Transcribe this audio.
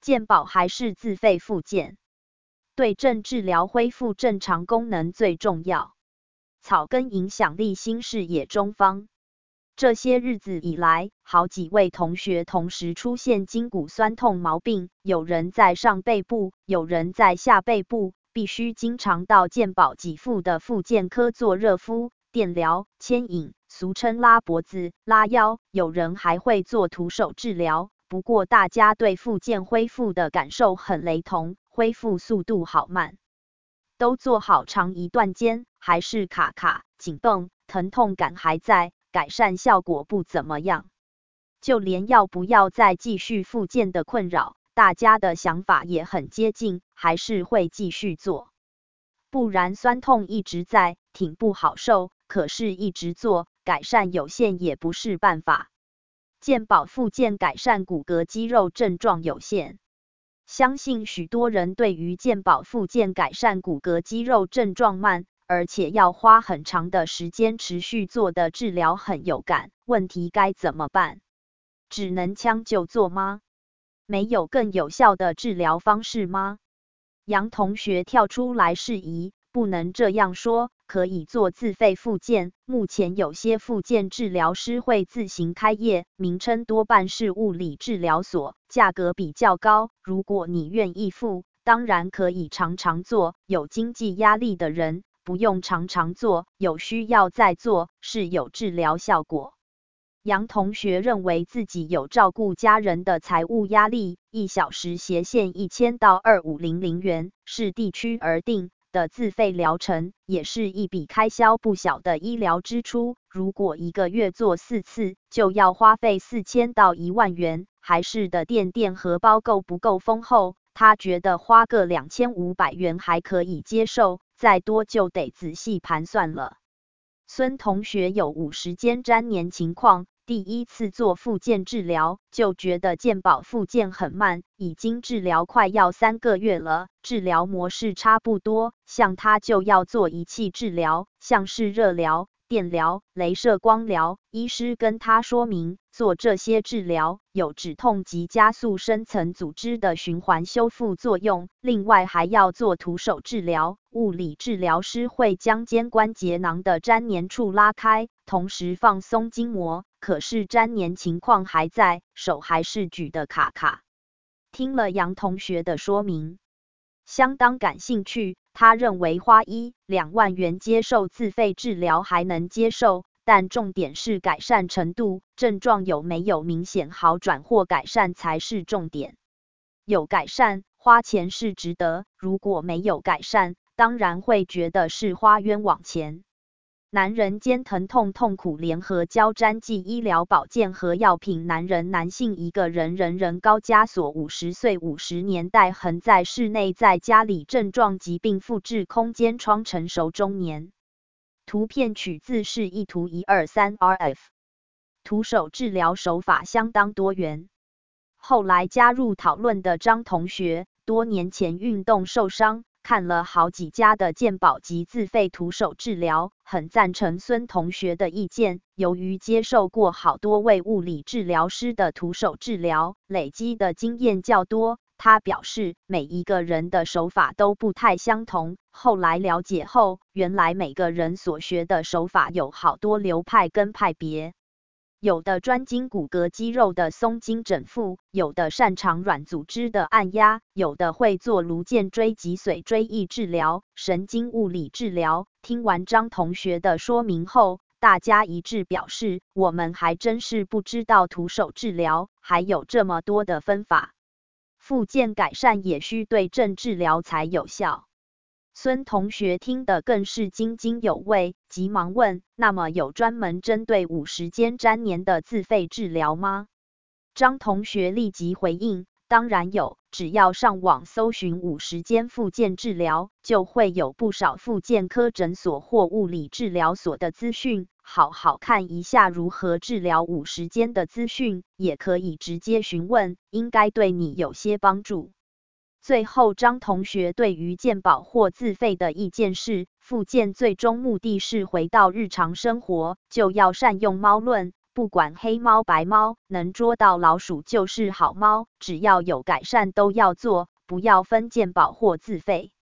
健保还是自费复健？对症治疗恢复正常功能最重要。草根影响力新视野中方。这些日子以来，好几位同学同时出现筋骨酸痛毛病，有人在上背部，有人在下背部，必须经常到健保给付的复健科做热敷、电疗、牵引，俗称拉脖子、拉腰，有人还会做徒手治疗。不过大家对复健恢复的感受很雷同，恢复速度好慢，都做好长一段间，还是卡卡、紧绷，疼痛感还在，改善效果不怎么样。就连要不要再继续复健的困扰，大家的想法也很接近，还是会继续做。不然酸痛一直在，挺不好受，可是一直做，改善有限也不是办法。健保复健改善骨骼肌肉症状有限。相信许多人对于健保复健改善骨骼肌肉症状慢，而且要花很长的时间持续做的治疗很有感。问题该怎么办？只能将就做吗？没有更有效的治疗方式吗？杨同学跳出来示意，不能这样说，可以做自费复健。目前有些复健治疗师会自行开业，名称多半是物理治疗所，价格比较高。如果你愿意付，当然可以常常做。有经济压力的人不用常常做，有需要再做，是有治疗效果。杨同学认为自己有照顾家人的财务压力，1小时斜线1000到2500元，是地区而定的自费疗程，也是一笔开销不小的医疗支出。如果1个月做4次，就要花费4000到1万元，还是的电荷包够不够丰厚？他觉得花个2500元还可以接受，再多就得仔细盘算了。孙同学有50间沾黏情况，第一次做复健治疗，就觉得健保复健很慢，已经治疗快要3个月了，治疗模式差不多，像他就要做仪器治疗，像是热疗、电疗、雷射光疗，医师跟他说明，做这些治疗有止痛及加速深层组织的循环修复作用，另外还要做徒手治疗，物理治疗师会将肩关节囊的沾黏处拉开，同时放松筋膜，可是沾黏情况还在，手还是举得卡卡。听了杨同学的说明，相当感兴趣。他认为花1-2万元接受自费治疗还能接受，但重点是改善程度，症状有没有明显好转或改善才是重点。有改善，花钱是值得；如果没有改善，当然会觉得是花冤枉钱。男人间疼痛痛苦联合交沾剂医疗保健和药品。男性一个人高加索50岁50年代横在室内在家里症状疾病复制空间窗成熟中年。图片取自示意图 123RF。徒手治疗手法相当多元。后来加入讨论的张同学，多年前运动受伤，看了好几家的健保及自费徒手治疗，很赞成孙同学的意见。由于接受过好多位物理治疗师的徒手治疗，累积的经验较多。他表示，每一个人的手法都不太相同。后来了解后，原来每个人所学的手法有好多流派跟派别。有的专精骨骼肌肉的松筋整复，有的擅长软组织的按压，有的会做颅剑椎脊髓椎翼治疗、神经物理治疗。听完张同学的说明后，大家一致表示，我们还真是不知道徒手治疗还有这么多的分法。复健改善也需对症治疗才有效。孙同学听得更是津津有味，急忙问：那么有专门针对50间沾黏的自费治疗吗？张同学立即回应：当然有，只要上网搜寻50间复健治疗，就会有不少复健科诊所或物理治疗所的资讯，好好看一下如何治疗50间的资讯，也可以直接询问，应该对你有些帮助。最后张同学对于健保或自费的意见是，复健最终目的是回到日常生活，就要善用猫论， 不管黑猫白猫，能捉到老鼠就是好猫，只要有改善都要做，不要分鉴保或自费。